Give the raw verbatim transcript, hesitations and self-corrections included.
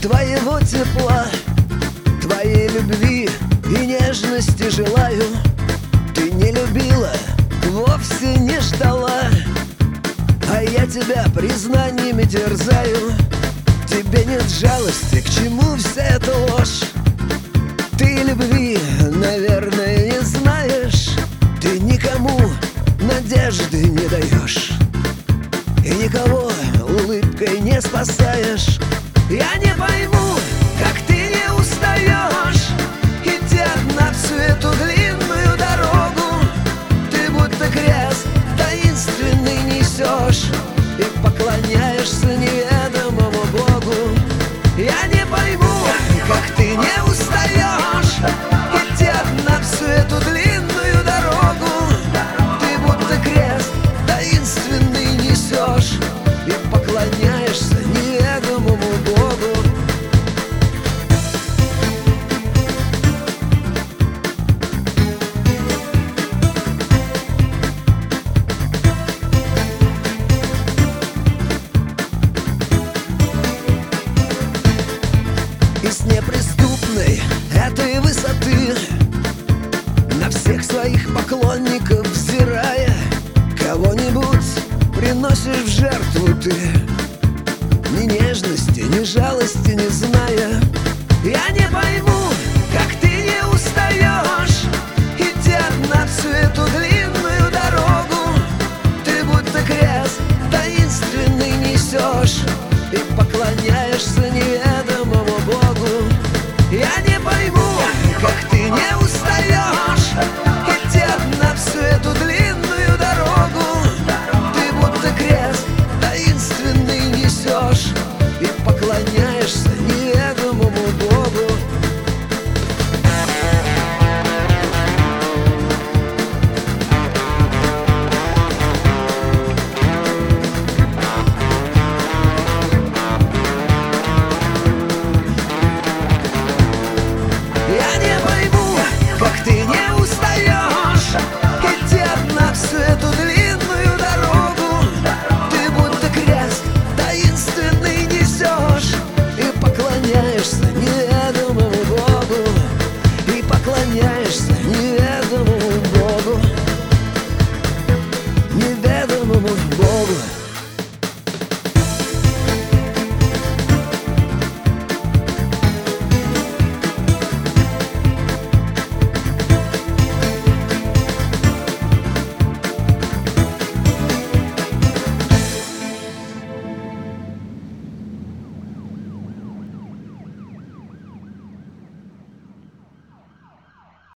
твоего тепла, твоей любви и нежности желаю. Ты не любила, вовсе не ждала, а я тебя признаниями терзаю. Тебе нет жалости, к чему вся эта ложь? Ты любви, наверное, не знаешь. Ты никому надежды не даешь и никого улыбкой не спасаешь. Я не пойму, как ты не устаешь идти одна всю эту длинную дорогу. Ты будто крест таинственный несешь и поклоняешься неведомому Богу. Я не пойму, как ты не устаешь идти одна всю эту длинную дорогу. Ты будто крест таинственный несешь и поклоняешься неведомому Богу. И с неприступной этой высоты на всех своих поклонников взирая, кого-нибудь приносишь в жертву ты, ни нежности, ни жалости не зная. Я не пойму, как ты не устаешь идти одна всю эту длинную дорогу. Ты будто крест таинственный несешь и поклоняешься неведомому